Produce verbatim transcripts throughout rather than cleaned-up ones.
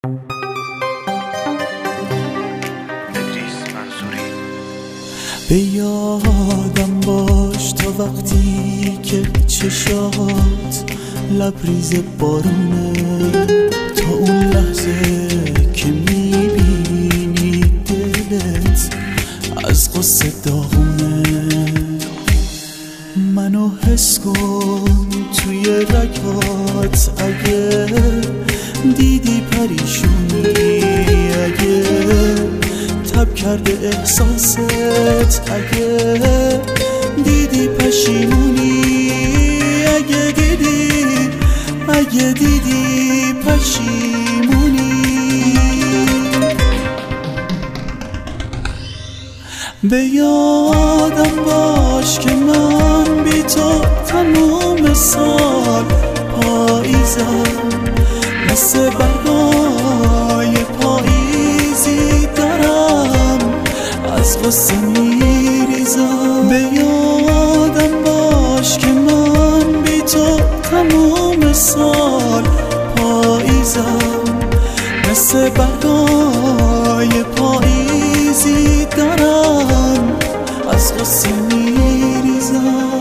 به یادم باش تا وقتی که چشات لبریز بارونه، تا اون لحظه که میبینی دلت از قصه داغونه. منو حس کن توی رگات، اگه دیدی پریشونی، اگه تب کرده احساست، اگه دیدی پشیمونی، اگه دیدی اگه دیدی پشیمونی. به یادم باش که من بی تو تموم سال پاییزم، مثل برگای پاییزی دارم از قصه میریزم. به یادم باش که من بی تو تموم سال پاییزم، مثل برگای پاییزی دارم از قصه میریزم.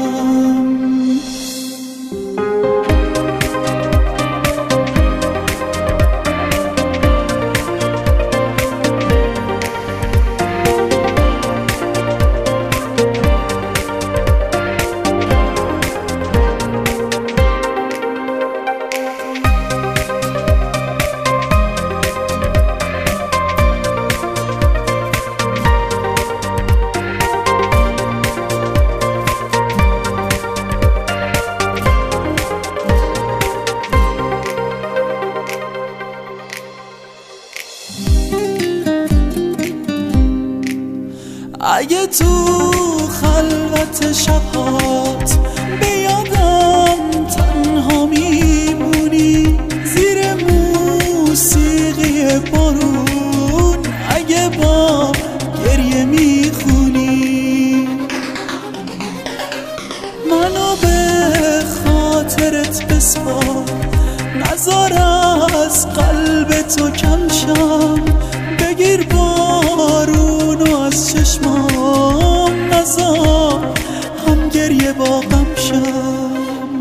اگه تو خلوت شبات به یادم تنها میمونی، زیر موسیقی بارون اگه با گریه میخونی، منو به خاطرت بسپار، نذار از قلب تو کم شم، بگیر بارونو از چشمام، نذار هم گریه با غم شم.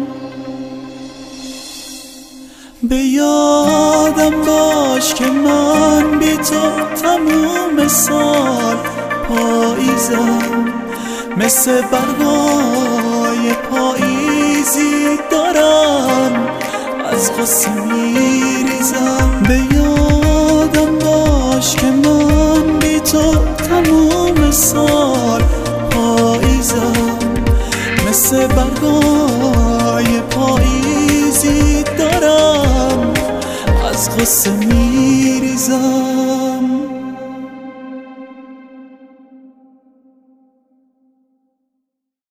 به یادم باش که من بی تو تموم سال پاییزم، مثل برگای پاییزی دارم از قصه میریزم. به یادم باش که من بی تو تموم سال پاییزم، مثل برگای پاییزی دارم از قصه میریزم.